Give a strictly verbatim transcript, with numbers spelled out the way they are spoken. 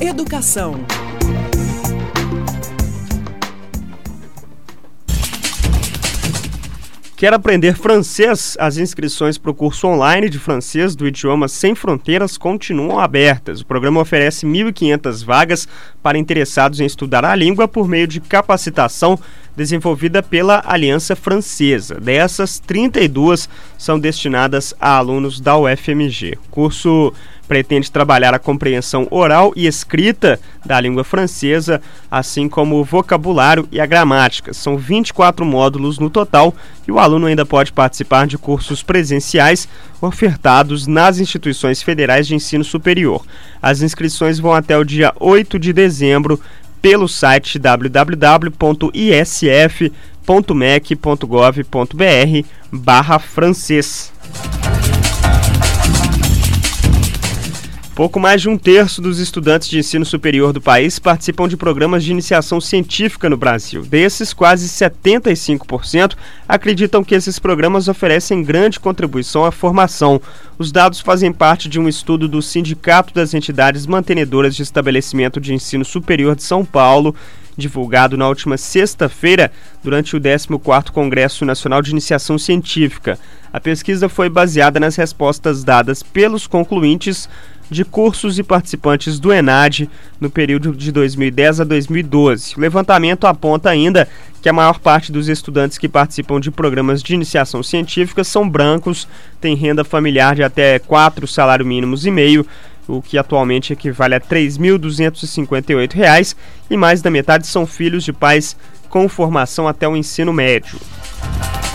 Educação. Quer aprender francês? As inscrições para o curso online de francês do Idiomas Sem Fronteiras continuam abertas. O programa oferece mil e quinhentas vagas para interessados em estudar a língua por meio de capacitação desenvolvida pela Aliança Francesa. Dessas, trinta e duas são destinadas a alunos da U F M G. O curso pretende trabalhar a compreensão oral e escrita da língua francesa, assim como o vocabulário e a gramática. São vinte e quatro módulos no total e o aluno ainda pode participar de cursos presenciais ofertados nas instituições federais de ensino superior. As inscrições vão até o dia oito de dezembro pelo site w w w ponto i s f ponto m e c ponto gov ponto b r barra francês. Pouco mais de um terço dos estudantes de ensino superior do país participam de programas de iniciação científica no Brasil. Desses, quase setenta e cinco por cento acreditam que esses programas oferecem grande contribuição à formação. Os dados fazem parte de um estudo do Sindicato das Entidades Mantenedoras de Estabelecimento de Ensino Superior de São Paulo, divulgado na última sexta-feira durante o décimo quarto Congresso Nacional de Iniciação Científica. A pesquisa foi baseada nas respostas dadas pelos concluintes de cursos e participantes do ENAD no período de dois mil e dez a dois mil e doze. O levantamento aponta ainda que a maior parte dos estudantes que participam de programas de iniciação científica são brancos, têm renda familiar de até quatro salários mínimos e meio, o que atualmente equivale a três mil duzentos e cinquenta e oito reais, e mais da metade são filhos de pais com formação até o ensino médio.